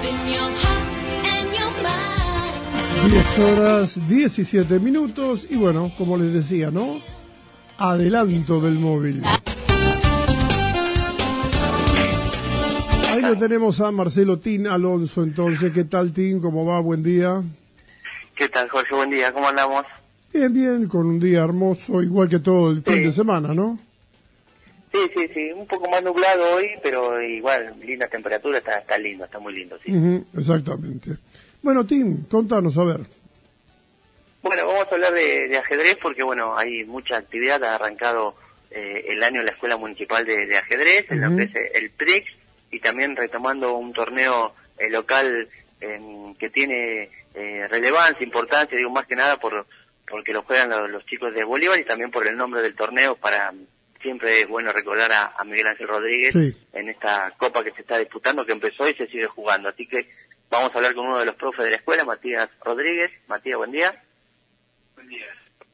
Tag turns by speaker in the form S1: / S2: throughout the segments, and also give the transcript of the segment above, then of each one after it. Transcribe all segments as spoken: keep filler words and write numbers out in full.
S1: diez horas diecisiete minutos y bueno, como les decía, ¿no? Adelanto del móvil. Ahí lo tenemos a Marcelo Tin Alonso, entonces, ¿qué tal, Tin? ¿Cómo va? Buen día.
S2: ¿Qué tal, Jorge? Buen día, ¿cómo andamos?
S1: Bien, bien, con un día hermoso, igual que todo el fin
S2: sí.
S1: de semana, ¿no?
S2: Sí, sí, sí, un poco más nublado hoy, pero igual, linda temperatura, está, está lindo, está muy lindo, sí.
S1: Uh-huh, exactamente. Bueno, Tim, contanos, a ver.
S2: Bueno, vamos a hablar de, de ajedrez porque, bueno, hay mucha actividad, ha arrancado eh, el año en la Escuela Municipal de, de Ajedrez, uh-huh. en lo que es el P R I X, y también retomando un torneo eh, local eh, que tiene eh, relevancia, importancia, digo más que nada por porque lo juegan los, los chicos de Bolívar y también por el nombre del torneo. Para siempre es bueno recordar a, a Miguel Ángel Rodríguez sí. en esta copa que se está disputando, que empezó y se sigue jugando. Así que vamos a hablar con uno de los profes de la escuela, Matías Rodríguez. Matías, buen día.
S3: Buen día.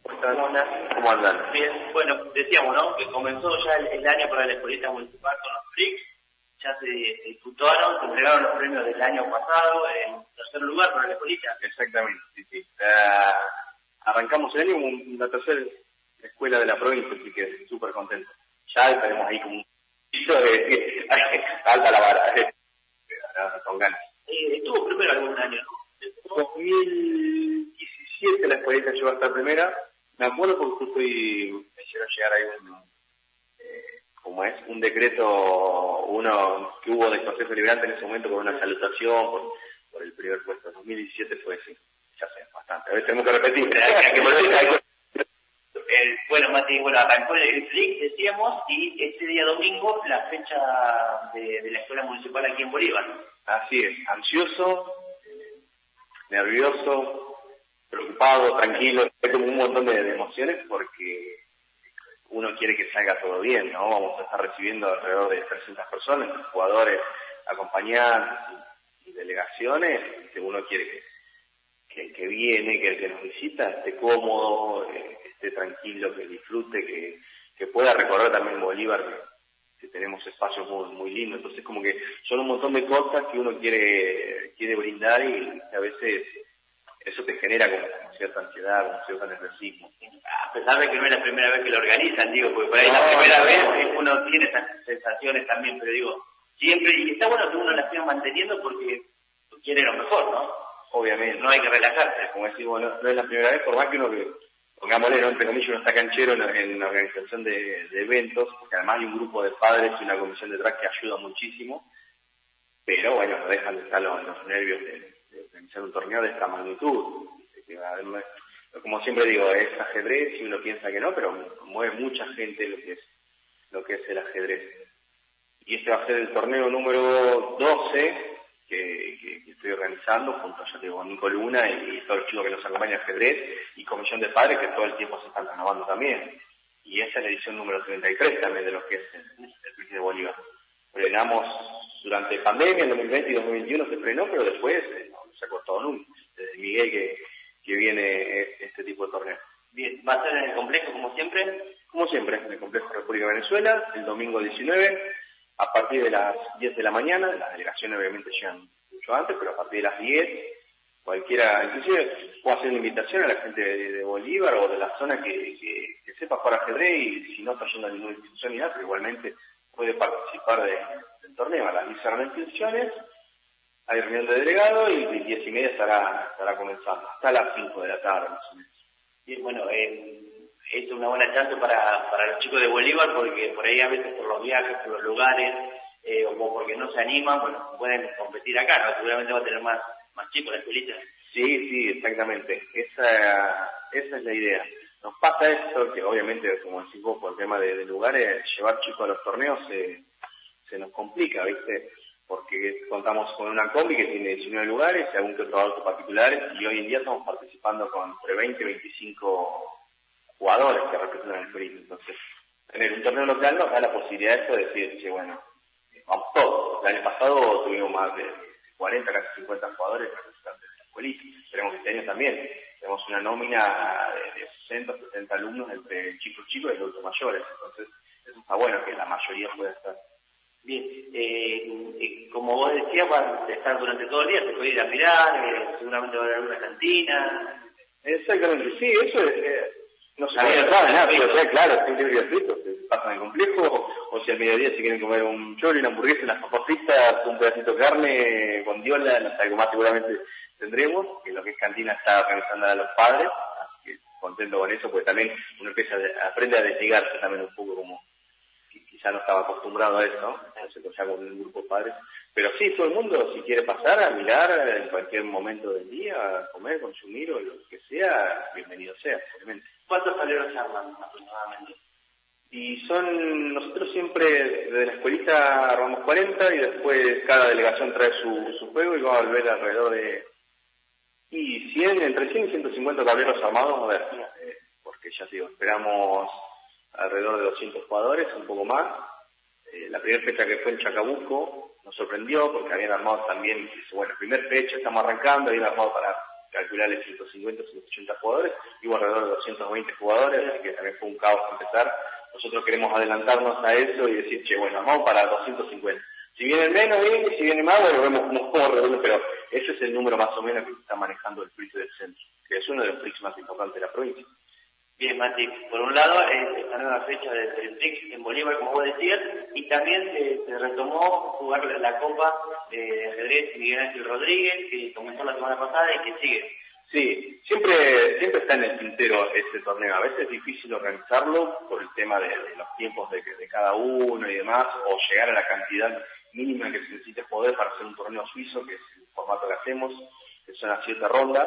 S2: ¿Cómo andan?
S3: Bien, bueno, decíamos, ¿no?, que comenzó ya el, el año para la escuelita municipal con los P R I X, ya se, se disputaron, se entregaron los premios del año pasado, en tercer lugar para la escuelita.
S4: Exactamente, sí, sí. Uh, arrancamos el año con la tercera escuela de la provincia, así que súper contento. Ya estaremos ahí como un piso de alta la vara, eh, con ganas.
S3: Eh, estuvo primero algún año, ¿no?
S4: dos mil diecisiete la escuelita llegó a estar primera. Me acuerdo porque justo y me hicieron llegar ahí un, eh, como es, un decreto, uno que hubo del Consejo Liberante en ese momento con una salutación por, por el primer puesto. dos mil diecisiete fue así, ya sé, bastante. A ver, tenemos que repetir.
S3: Hay que volver. Eh, bueno, Mati, bueno, arrancó el P R I X, decíamos, y este día domingo la fecha de, de la escuela municipal aquí en Bolívar.
S4: Así es, ansioso, eh, nervioso, preocupado, tranquilo, hay como un montón de, de emociones porque uno quiere que salga todo bien, ¿no? Vamos a estar recibiendo alrededor de trescientas personas, jugadores, acompañantes y, y delegaciones, que uno quiere que, que, que viene, que el que nos visita esté cómodo, eh, esté tranquilo, que disfrute, que, que pueda recorrer también Bolívar, que, que tenemos espacios muy, muy lindos. Entonces como que son un montón de cosas que uno quiere, quiere brindar y a veces eso te genera como, como cierta ansiedad, como cierto nerviosismo.
S3: A pesar de que no es la primera vez que lo organizan, digo, porque por ahí no, la primera no, vez no. uno tiene esas sensaciones también, pero digo, siempre, y está bueno que uno las siga manteniendo porque quiere lo mejor, ¿no?
S4: Obviamente.
S3: No hay que relajarse.
S4: Como decimos, no, no es la primera vez, por más que uno que, pongámosle, ¿no?, entre comillas, uno está canchero en, en la organización de, de eventos, porque además hay un grupo de padres y una comisión detrás que ayuda muchísimo, pero bueno, no dejan de estar los, los nervios de, de organizar un torneo de esta magnitud. Como siempre digo, es ajedrez y uno piensa que no, pero mueve mucha gente lo que es lo que es el ajedrez. Y este va a ser el torneo número doce que, que, que estoy organizando junto, ya te digo, con Nico Luna y, y todos los chicos que nos acompañan a ajedrez y comisión de padres que todo el tiempo se están renovando también. Y esa es la edición número treinta y tres también de lo que es el, el P R I X de Bolívar. Frenamos durante pandemia, en dos mil veinte y dos mil veintiuno se frenó, pero después eh, no, no se ha cortado nunca. Desde Miguel que, que viene este tipo de torneo.
S3: Bien, ¿va a ser en el complejo como siempre?
S4: Como siempre, en el complejo República de Venezuela, el domingo diecinueve, a partir de las diez de la mañana. Las delegaciones obviamente llegan mucho antes, pero a partir de las diez, cualquiera, inclusive puedo hacer una invitación a la gente de, de Bolívar o de la zona que, que, que sepa jugar ajedrez y si no está yendo a ninguna institución ni nada, pero igualmente puede participar de, del torneo. A las diez serán las inscripciones, hay reunión de delegado y a las diez y media estará, estará comenzando, hasta las cinco de la tarde más o menos.
S3: Bien, bueno, eh, es una buena chance para, para los chicos de Bolívar porque por ahí a veces por los viajes, por los lugares, eh, o porque no se animan, bueno, pueden competir acá, ¿no? Seguramente va a tener más, más chicos la escuelita.
S4: Sí, sí, exactamente. Esa, esa es la idea. Nos pasa esto, que obviamente, como decís vos, por el tema de, de lugares, llevar chicos a los torneos se, se nos complica, ¿viste? Porque contamos con una combi que tiene diecinueve lugares, algún que otro auto particulares, y hoy en día estamos participando con entre veinte y veinticinco jugadores que representan el P R I X. Entonces, tener un torneo local nos da la posibilidad de eso, de decir, che, bueno, vamos todos. El año pasado tuvimos más de cuarenta, casi cincuenta jugadores representantes de la escuelita. Esperemos que este año también. Tenemos una nómina de, de sesenta, setenta alumnos entre chicos chicos y adultos mayores. Entonces, eso está bueno, que la mayoría pueda estar.
S3: Bien, eh, eh, como vos decías, van a estar durante todo el día, se puede ir a mirar, eh, seguramente va a haber alguna cantina.
S4: Exactamente, sí, eso es, eh, no se puede entrar, nada, pero sea claro, sin libre frito, se pasan en el complejo, o si al mediodía se quieren comer un chori, una hamburguesa, unas papas fritas, un pedacito de carne, con diola, no sé, algo más seguramente tendremos, que lo que es cantina está organizando a los padres, así que contento con eso, porque también uno empieza a, aprende a desligarse también un poco como quizá no estaba acostumbrado a eso, entonces ya con un grupo de padres, pero sí, todo el mundo si quiere pasar a mirar en cualquier momento del día, a comer, consumir o lo que sea, bienvenido sea, obviamente.
S3: ¿Cuántos tableros se arman aproximadamente?
S4: Y son, nosotros siempre desde la escuelita armamos cuarenta y después cada delegación trae su, su juego y vamos a ver alrededor de y cien, entre cien y ciento cincuenta tableros armados, a ver, eh, porque ya digo, esperamos alrededor de doscientos jugadores, un poco más. Eh, la primera fecha que fue en Chacabuco nos sorprendió porque habían armado también, bueno, la primera fecha estamos arrancando, habían armado para calcularle ciento cincuenta, ciento ochenta jugadores, y hubo alrededor de doscientos veinte jugadores, así que también fue un caos empezar. Nosotros queremos adelantarnos a eso y decir, che, bueno, vamos para doscientos cincuenta. Si viene menos, bien, y si viene más, bueno, vemos cómo, cómo reducimos, pero ese es el número más o menos que está manejando el P R I C del centro, que es uno de los P R I C más importantes de la provincia.
S3: Bien, Mati, por un lado, eh, esta nueva fecha del P R I C en Bolívar, como vos decías, y también eh, se retomó jugar la Copa de Ajedrez Miguel Ángel Rodríguez, que comenzó la semana pasada y que sigue.
S4: Sí, siempre siempre está en el tintero este torneo. A veces es difícil organizarlo por el tema de, de los tiempos de, de cada uno y demás, o llegar a la cantidad mínima que se necesita poder para hacer un torneo suizo, que es el formato que hacemos, que son las siete rondas.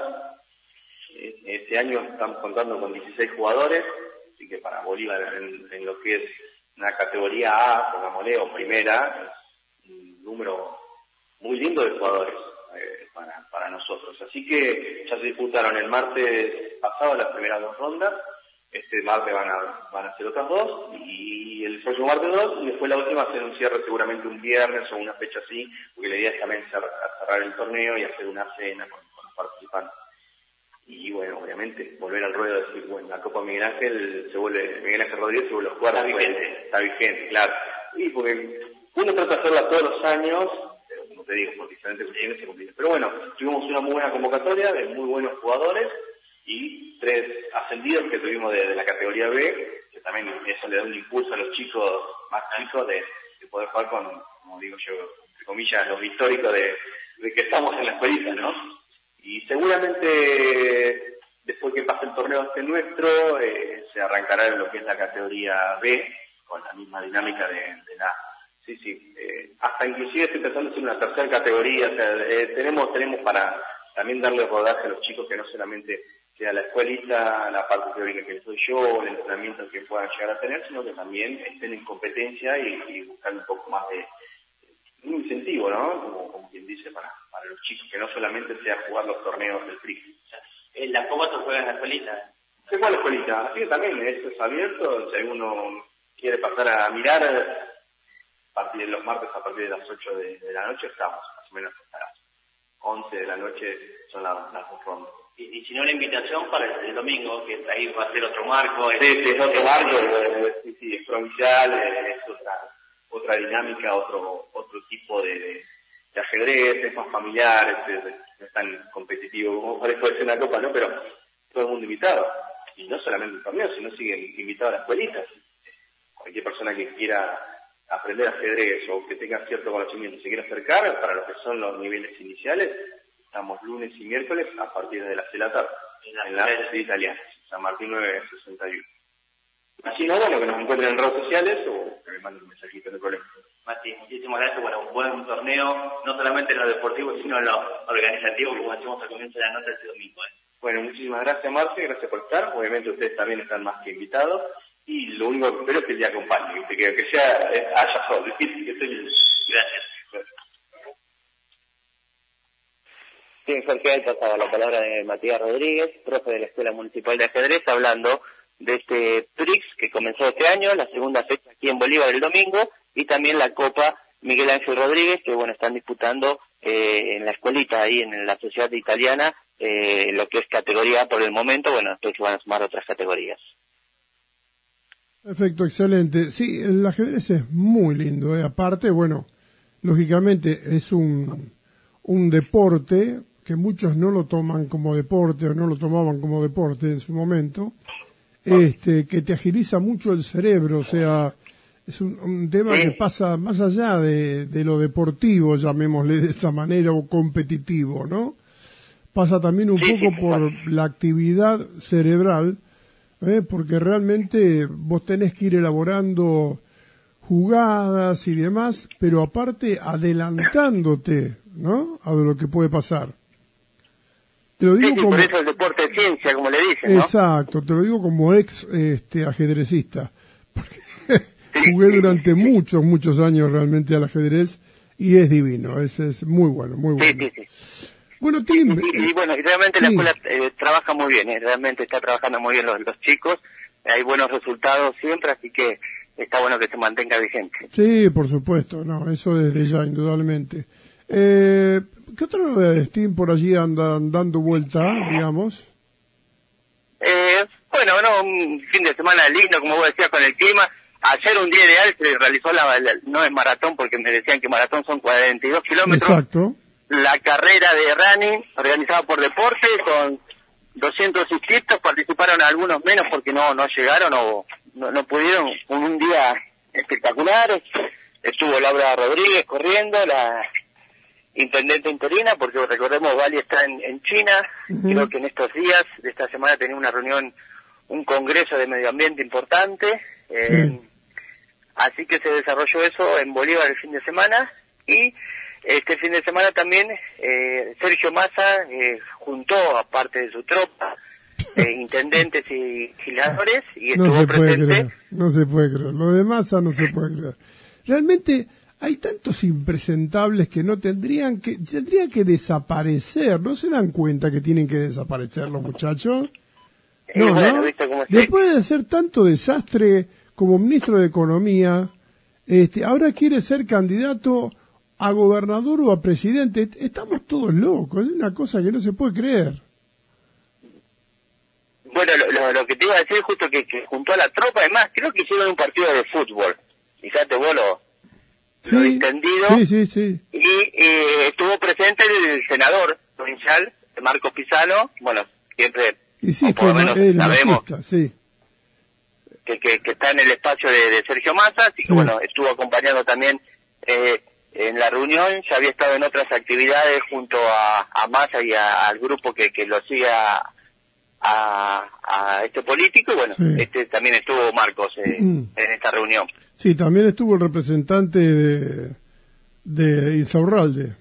S4: Este año estamos contando con dieciséis jugadores, así que para Bolívar en, en lo que es una categoría A, pongámosle, o primera, es un número muy lindo de jugadores eh, para, para nosotros. Así que ya se disputaron el martes pasado las primeras dos rondas, este martes van a, van a ser otras dos, y el próximo martes dos, y después la última va a ser un cierre seguramente un viernes o una fecha así, porque la idea es también cerrar, cerrar el torneo y hacer una cena con, con los participantes. Y bueno, obviamente, volver al ruedo de decir, bueno, la Copa Miguel Ángel se vuelve, Miguel Ángel Rodríguez se vuelve a jugar.
S3: Está vigente.
S4: Está vigente, claro. Y porque uno trata de hacerla todos los años, pero como te digo, por diferentes cuestiones se complica. Pero bueno, tuvimos una muy buena convocatoria de muy buenos jugadores y tres ascendidos que tuvimos de, de la categoría B, que también eso le da un impulso a los chicos más chicos de, de poder jugar con, como digo yo, entre comillas, los históricos de, de que estamos en la escuelita, ¿no? Y seguramente después que pase el torneo este nuestro, eh, se arrancará en lo que es la categoría B, con la misma dinámica de, de la... Sí, sí, eh, hasta inclusive estoy pensando en una tercera categoría, o sea, eh, tenemos, tenemos para también darle rodaje a los chicos que no solamente sea la escuelita, la parte teórica que soy yo, el entrenamiento que puedan llegar a tener, sino que también estén en competencia y, y buscar un poco más de, de un incentivo, ¿no? Como, como quien dice, para... para los chicos, que no solamente sea jugar los torneos del P R I C.
S3: O sea, en la Copa se juega en la escuelita.
S4: Se juega en la escuelita, así que también esto es abierto, si alguno quiere pasar a mirar, a partir de los martes, a partir de las ocho de, de la noche, estamos, más o menos hasta las once de la noche son las, las dos rondas.
S3: Y, y si no, la invitación para el, el domingo, que ahí va a ser otro marco.
S4: Sí, sí, es otro marco, eh, sí, sí, es provincial, eh, es otra, otra dinámica, otro, otro tipo de... de de ajedrez, es más familiar, es, es, no es tan competitivo como parece ser una copa, ¿no? Pero todo el mundo invitado. Y no solamente el torneo, sino siguen invitados a la escuelita. Cualquier persona que quiera aprender ajedrez o que tenga cierto conocimiento, se quiera acercar, para lo que son los niveles iniciales, estamos lunes y miércoles a partir de las seis de la tarde, en la, en la sede italiana, San Martín nueve sesenta y uno. Así no, bueno, que nos encuentren en redes sociales o que me manden un mensajito, no hay problema.
S3: Mati, muchísimas gracias. Bueno, un buen torneo, no solamente en lo deportivo, sino en lo organizativo, como decimos al comienzo de la nota este domingo. ¿eh?
S4: Bueno, muchísimas gracias, Marce, gracias por estar. Obviamente ustedes también están más que invitados. Y lo único que espero es que el día acompañe, ¿viste? Que, que sea, eh, haya sol, ¿viste? Que estoy...
S3: Gracias.
S2: Bien, Jorge, ahí pasaba la palabra de Matías Rodríguez, profe de la Escuela Municipal de Ajedrez, hablando de este P R I C que comenzó este año, la segunda fecha aquí en Bolívar el domingo, y también la Copa Miguel Ángel Rodríguez, que bueno, están disputando eh, en la escuelita, ahí en la sociedad italiana, eh, lo que es categoría A por el momento, bueno, después van a sumar otras categorías.
S1: Perfecto, excelente. Sí, el ajedrez es muy lindo, ¿eh? Aparte, bueno, lógicamente es un, un deporte que muchos no lo toman como deporte o no lo tomaban como deporte en su momento, este, que te agiliza mucho el cerebro, o sea, es un, un tema que pasa más allá de, de lo deportivo, llamémosle de esta manera, o competitivo, ¿no? Pasa también un poco por la actividad cerebral, ¿eh? Porque realmente vos tenés que ir elaborando jugadas y demás, pero aparte adelantándote, ¿no? A lo que puede pasar. Te lo digo
S2: sí, sí,
S1: como...
S2: por eso el deporte es ciencia, como le dicen, ¿no?
S1: Exacto, te lo digo como ex este, ajedrecista, porque jugué durante muchos, muchos años realmente al ajedrez y es divino, es, es muy bueno, muy bueno.
S2: Sí, sí, sí.
S1: Bueno, Tim...
S2: Y, y, y bueno, y realmente
S1: sí.
S2: la escuela eh, trabaja muy bien, ¿eh? Realmente está trabajando muy bien los, los chicos, hay buenos resultados siempre, así que está bueno que se mantenga vigente.
S1: Sí, por supuesto, no, eso desde ya, indudablemente. Eh, ¿Qué otra novedades, Tim, por allí andan dando vuelta, digamos?
S2: Eh, bueno, no, un fin de semana lindo, como vos decías, con el clima. Ayer un día ideal se realizó, la, la no es maratón, porque me decían que maratón son cuarenta y dos kilómetros.
S1: Exacto.
S2: La carrera de running, organizada por Deporte, con doscientos inscritos, participaron algunos menos porque no no llegaron o no, no pudieron, con un día espectacular. Estuvo Laura Rodríguez corriendo, la intendente interina, porque recordemos, Bali está en, en China. Uh-huh. Creo que en estos días de esta semana tenía una reunión, un congreso de medio ambiente importante. Eh, sí. Así que se desarrolló eso en Bolívar el fin de semana, y este fin de semana también eh, Sergio Massa eh, juntó, aparte de su tropa, eh, intendentes y legisladores, y estuvo
S1: no se
S2: presente.
S1: Puede creer, no se puede creer, lo de Massa no se puede creer. Realmente hay tantos impresentables que no tendrían que, tendrían que desaparecer, ¿no se dan cuenta que tienen que desaparecer los muchachos? No,
S2: eh, bueno,
S1: ¿no?
S2: ¿viste cómo
S1: Después de hacer tanto desastre como ministro de Economía, este, ahora quiere ser candidato a gobernador o a presidente. Estamos todos locos, es una cosa que no se puede creer.
S2: Bueno, lo, lo, lo que te iba a decir justo que, que juntó a la tropa, además, creo que hicieron un partido de fútbol. Fíjate vos lo,
S1: sí,
S2: lo entendido.
S1: Sí, sí, sí.
S2: Y eh, estuvo presente el senador provincial, Marcos Pisano, bueno, siempre,
S1: y sí,
S2: o por lo menos sabemos
S1: machista, sí.
S2: que, que, que está en el espacio de, de Sergio Massa, así que sí. Bueno, estuvo acompañando también eh, en la reunión, ya había estado en otras actividades junto a, a Massa y a, al grupo que, que lo sigue a, a, a este político, y bueno, sí. este también estuvo Marcos eh, mm. en esta reunión.
S1: Sí, también estuvo el representante de, de Insaurralde.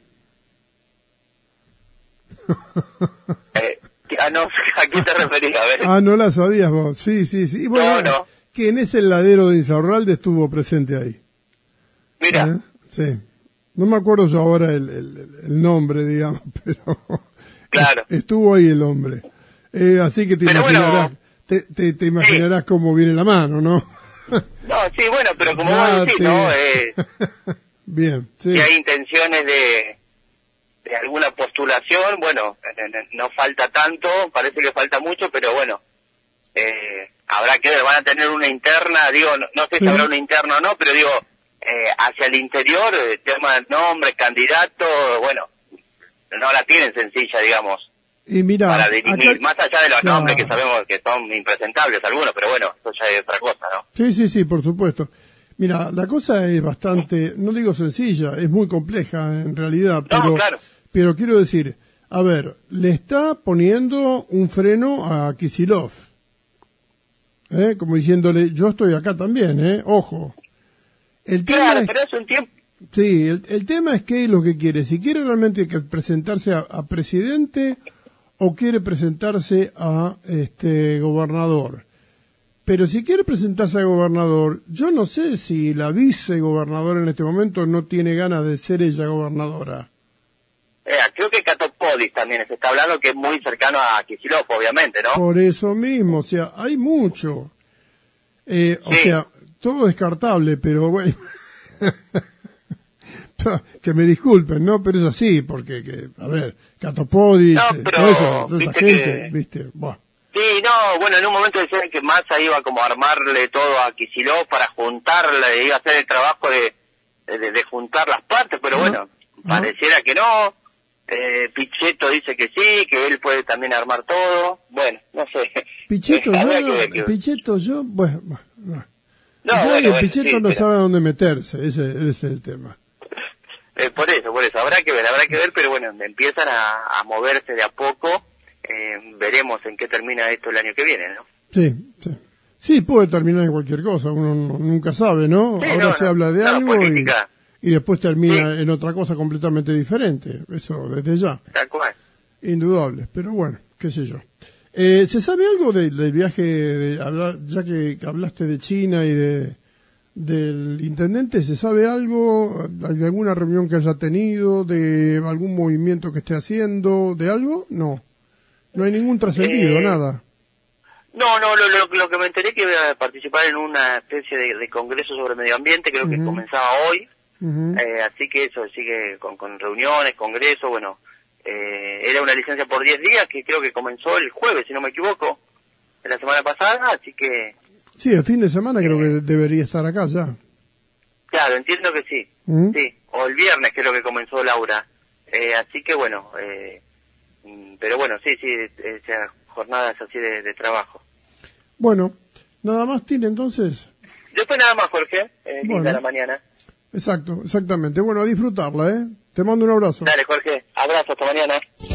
S2: eh, ah, no, ¿a qué te referías? A ver.
S1: Ah, no la sabías vos, sí, sí, sí. Bueno,
S2: no, no.
S1: Que en ese ladero de Insaurralde estuvo presente ahí.
S2: Mira.
S1: ¿Eh? Sí. No me acuerdo yo ahora el, el, el nombre, digamos, pero
S2: claro.
S1: Estuvo ahí el hombre. Eh, así que te
S2: pero
S1: imaginarás,
S2: bueno,
S1: te, te, te imaginarás sí. Cómo viene la mano, ¿no?
S2: No, sí, bueno, pero como vos decís,
S1: te...
S2: ¿no? Eh,
S1: Bien, sí.
S2: Si hay intenciones de, de alguna postulación, bueno, no falta tanto, parece que falta mucho, pero bueno, eh, habrá que ver, van a tener una interna, digo, no, no sé si sí. habrá una interna o no, pero digo, eh, hacia el interior, el tema del nombre, candidato, bueno, no la tienen sencilla, digamos.
S1: Y mira,
S2: para dirimir,
S1: acá...
S2: más allá de los
S1: claro.
S2: nombres que sabemos que son impresentables algunos, pero bueno, eso ya es otra cosa, ¿no?
S1: Sí, sí, sí, por supuesto. Mira, la cosa es bastante, no digo sencilla, es muy compleja en realidad, pero,
S2: no, claro.
S1: pero quiero decir, a ver, le está poniendo un freno a Kicillof, ¿eh? Como diciéndole, yo estoy acá también, ¿eh? Ojo. El tema
S2: claro,
S1: es...
S2: pero es un tiempo...
S1: Sí, el, el tema es qué es lo que quiere, si quiere realmente que presentarse a, a presidente o quiere presentarse a este gobernador. Pero si quiere presentarse a gobernador, yo no sé si la vicegobernadora en este momento no tiene ganas de ser ella gobernadora.
S2: Eh, creo que Catopodis también se está hablando, que es muy cercano a Kicillof, obviamente, ¿no?
S1: Por eso mismo, o sea, hay mucho. Eh, sí. O sea, todo descartable, pero bueno... que me disculpen, ¿no? Pero es así, porque, que, a ver, Catopodis,
S2: no,
S1: eh,
S2: pero,
S1: todo eso, toda esa gente,
S2: que...
S1: ¿viste? Buah.
S2: Sí, Sí, no, bueno, en un momento decían que Massa iba como a armarle todo a Kicillof para juntarle, iba a hacer el trabajo de, de, de juntar las partes, pero
S1: Ajá.
S2: bueno,
S1: Ajá.
S2: pareciera que no. Eh, Pichetto dice que sí, que él puede también armar todo. Bueno, no sé.
S1: Pichetto,
S2: Eh,
S1: yo,
S2: habrá que ver que-
S1: Pichetto, yo, bueno, bueno, no.
S2: No,
S1: Yo
S2: bueno,
S1: que
S2: bueno,
S1: Pichetto
S2: sí,
S1: no
S2: pero-
S1: sabe a dónde meterse, ese, ese es el tema.
S2: Eh, por eso, por eso, habrá que ver, habrá que ver, pero bueno, empiezan a, a moverse de a poco, eh, veremos en qué termina esto el año que viene, ¿no?
S1: Sí, sí. Sí, puede terminar en cualquier cosa, uno no- nunca sabe, ¿no?
S2: Sí,
S1: Ahora
S2: no,
S1: se
S2: no.
S1: habla de
S2: No,
S1: algo y,
S2: política.
S1: y después termina
S2: Sí.
S1: en otra cosa completamente diferente, eso desde ya,
S2: Tal cual.
S1: indudable, pero bueno, qué sé yo. Eh, ¿Se sabe algo de- del viaje, de, habla- ya que hablaste de China y de del intendente, se sabe algo, de alguna reunión que haya tenido, de algún movimiento que esté haciendo, de algo? No, no hay ningún trascendido,
S2: Eh,
S1: nada.
S2: No, no, lo, lo, lo que me enteré que iba a participar en una especie de, de congreso sobre medio ambiente, creo que
S1: Ujú.
S2: comenzaba hoy,
S1: Ujú.
S2: eh, así que eso sigue con, con reuniones, congresos, bueno, eh, era una licencia por diez días que creo que comenzó el jueves, si no me equivoco, de la semana pasada, así que,
S1: Sí, el fin de semana creo que debería estar acá ya.
S2: claro, entiendo que sí,
S1: ¿Mm?
S2: sí, o el viernes creo que comenzó Laura, eh, así que bueno, eh, mm, pero bueno, sí, sí, eh, sea, jornadas así de, de trabajo.
S1: Bueno, nada más tiene entonces.
S2: Después nada más, Jorge, eh, linda
S1: Bueno.
S2: la mañana.
S1: Exacto, exactamente. Bueno, a disfrutarla, ¿eh? Te mando un abrazo.
S2: Dale, Jorge, abrazo, hasta mañana.